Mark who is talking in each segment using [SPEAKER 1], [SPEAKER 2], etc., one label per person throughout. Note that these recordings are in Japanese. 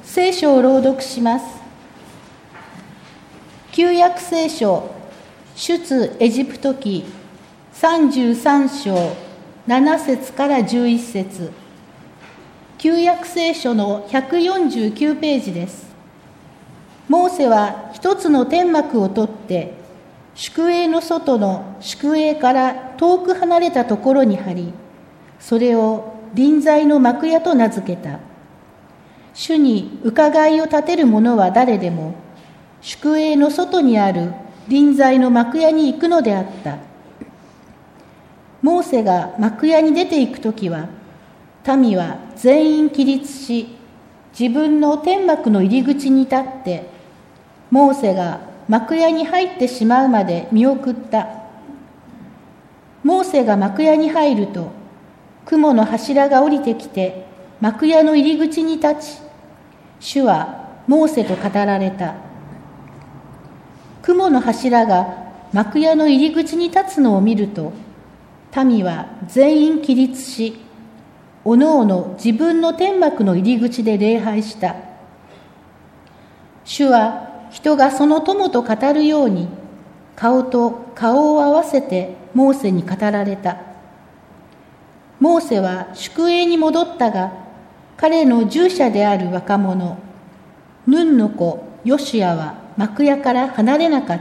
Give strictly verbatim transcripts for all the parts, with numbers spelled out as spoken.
[SPEAKER 1] 聖書を朗読します。旧約聖書出エジプト記さんじゅうさん章なな節からじゅういち節、旧約聖書のひゃくよんじゅうきゅうページです。モーセは一つの天幕を取って宿営の外の宿営から遠く離れたところに張り、それを臨在の幕屋と名付けた。主に伺いを立てる者は誰でも宿営の外にある臨在の幕屋に行くのであった。モーセが幕屋に出て行くときは、民は全員起立し、自分の天幕の入り口に立って、モーセが幕屋に入ってしまうまで見送った。モーセが幕屋に入ると、雲の柱が降りてきて、幕屋の入り口に立ち、主はモーセと語られた。雲の柱が幕屋の入り口に立つのを見ると、民は全員起立し、おのおの自分の天幕の入り口で礼拝した。主は人がその友と語るように、顔と顔を合わせてモーセに語られた。モーセは宿営に戻ったが、彼の従者である若者、ヌンの子ヨシュアは幕屋から離れなかった。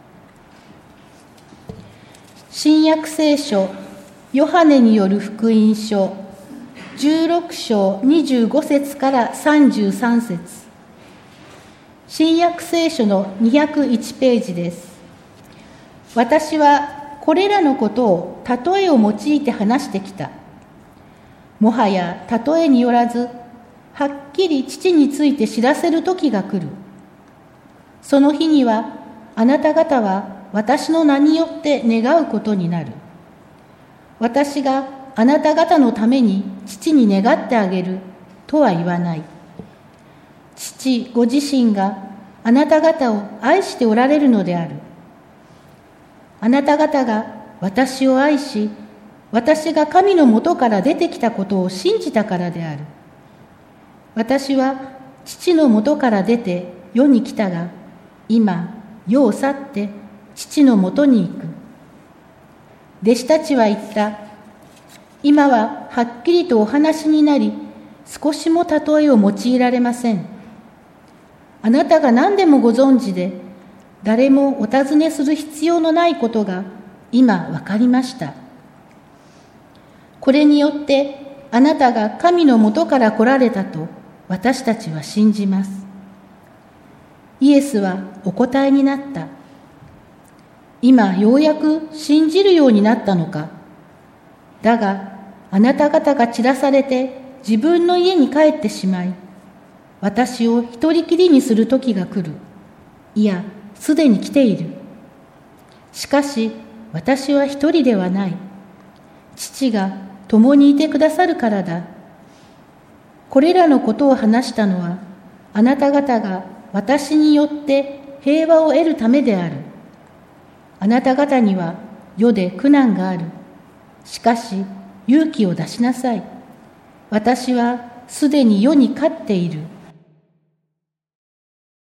[SPEAKER 1] 新約聖書ヨハネによる福音書じゅうろく章にじゅうご節からさんじゅうさん節、新約聖書のにひゃくいちページです。私はこれらのことを例えを用いて話してきた。もはや例えによらず、はっきり父について知らせる時が来る。その日にはあなた方は私の名によって願うことになる。私があなた方のために父に願ってあげるとは言わない。父ご自身があなた方を愛しておられるのである。あなた方が私を愛し、私が神のもとから出てきたことを信じたからである。私は父のもとから出て世に来たが、今世を去って父のもとに行く。弟子たちは言った。今ははっきりとお話になり、少しも例えを用いられません。あなたが何でもご存知で、誰もお尋ねする必要のないことが今わかりました。これによってあなたが神のもとから来られたと私たちは信じます。イエスはお答えになった。今ようやく信じるようになったのか。だがあなた方が散らされて自分の家に帰ってしまい、私を一人きりにする時が来る。いや、すでに来ている。しかし私は一人ではない。父が共にいてくださるからだ。これらのことを話したのは、あなた方が私によって平和を得るためである。あなた方には世で苦難がある。しかし勇気を出しなさい。私はすでに世に勝っている。